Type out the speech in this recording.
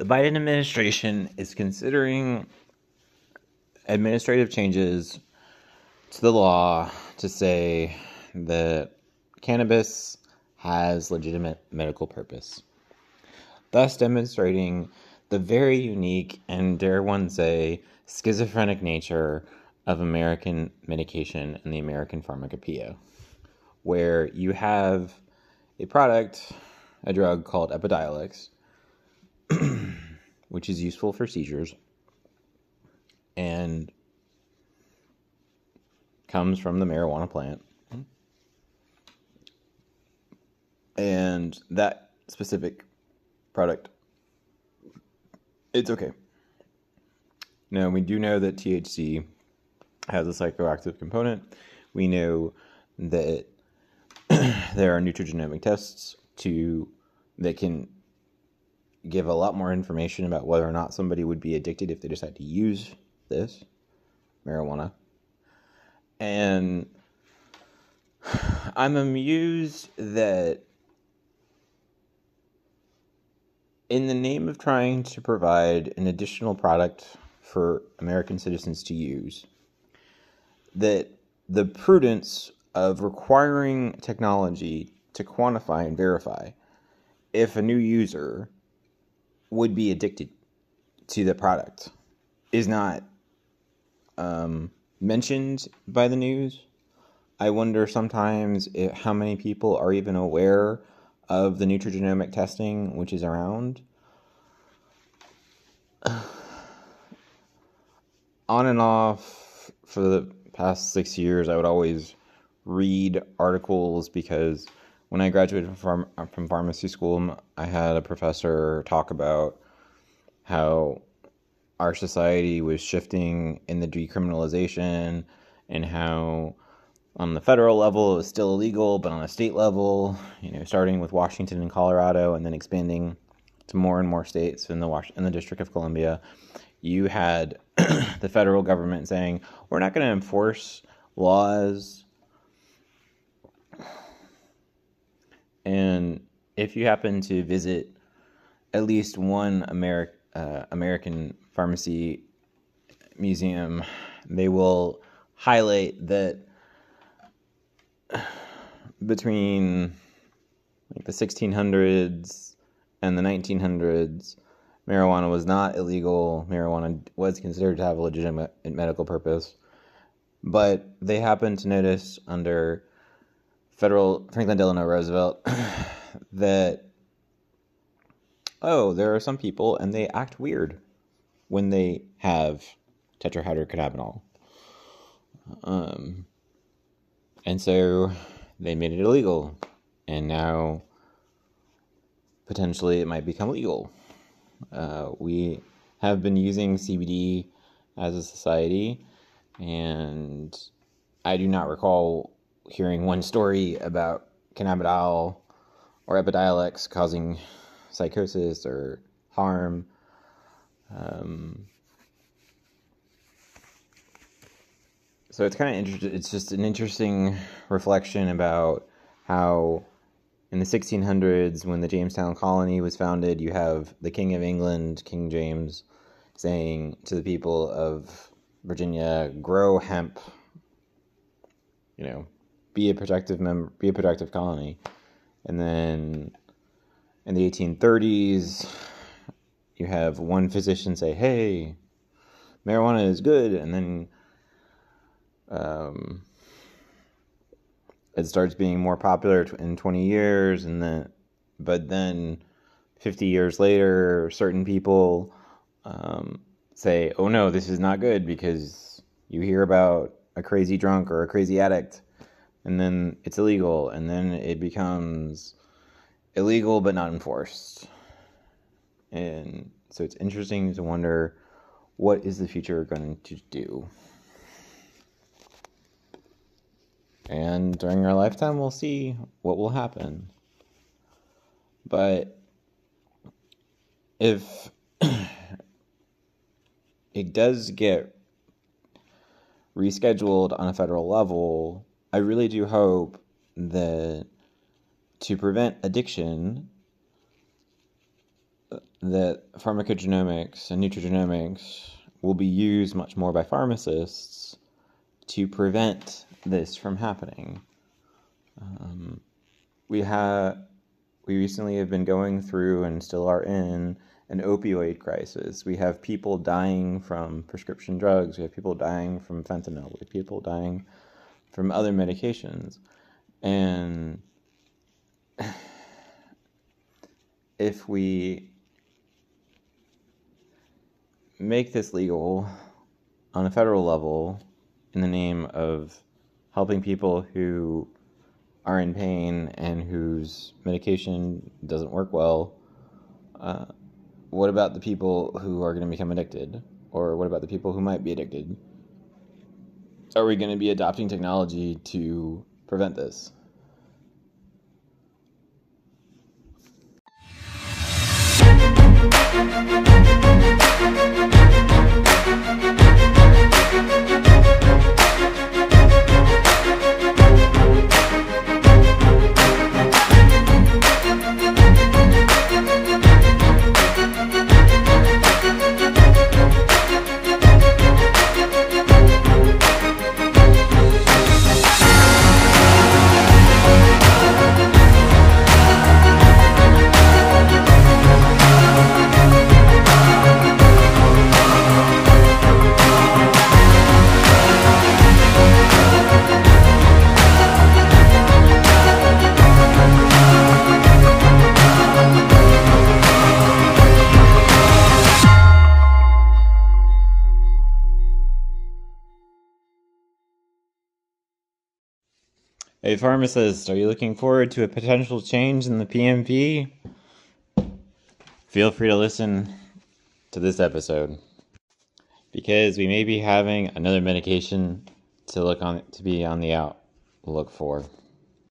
The Biden administration is considering administrative changes to the law to say that cannabis has legitimate medical purpose, thus demonstrating the very unique and, dare one say, schizophrenic nature of American medication and the American pharmacopoeia, where you have a product, a drug called Epidiolex, which is useful for seizures and comes from the marijuana plant. And that specific product, it's okay. Now, we do know that THC has a psychoactive component. We know that there are nutrigenomic tests that can give a lot more information about whether or not somebody would be addicted if they decide to use this marijuana. And I'm amused that in the name of trying to provide an additional product for American citizens to use, that the prudence of requiring technology to quantify and verify if a new user would be addicted to the product is not mentioned by the news. I wonder sometimes how many people are even aware of the nutrigenomic testing which is around. On and off for the past 6 years, I would always read articles because when I graduated from pharmacy school, I had a professor talk about how our society was shifting in the decriminalization and how on the federal level it was still illegal, but on a state level, starting with Washington and Colorado and then expanding to more and more states in the District of Columbia, you had the federal government saying, we're not going to enforce laws. And if you happen to visit at least one American pharmacy museum, they will highlight that between the 1600s and the 1900s, marijuana was not illegal. Marijuana was considered to have a legitimate medical purpose. But they happened to notice under Franklin Delano Roosevelt that, there are some people and they act weird when they have tetrahydrocannabinol. And so they made it illegal. And now potentially it might become legal. We have been using CBD as a society, and I do not recall hearing one story about cannabidiol or Epidiolex causing psychosis or harm. So it's kind of interesting. It's just an interesting reflection about how in the 1600s, when the Jamestown colony was founded, you have the King of England, King James, saying to the people of Virginia, grow hemp, be a productive colony. And then in the 1830s, you have one physician say, hey, marijuana is good. And then it starts being more popular in 20 years, but then 50 years later, certain people say, oh no, this is not good, because you hear about a crazy drunk or a crazy addict, and then it's illegal, and then it becomes illegal but not enforced. And so it's interesting to wonder, what is the future going to do? And during our lifetime, we'll see what will happen. But if it does get rescheduled on a federal level, I really do hope that to prevent addiction, that pharmacogenomics and nutrigenomics will be used much more by pharmacists to prevent this from happening. We recently have been going through, and still are in, an opioid crisis. We have people dying from prescription drugs. We have people dying from fentanyl. We have people dying from other medications. And if we make this legal on a federal level in the name of helping people who are in pain and whose medication doesn't work well, what about the people who are going to become addicted? Or what about the people who might be addicted? Are we going to be adopting technology to prevent this? Hey pharmacist, are you looking forward to a potential change in the PMP? Feel free to listen to this episode, because we may be having another medication to be on the outlook for.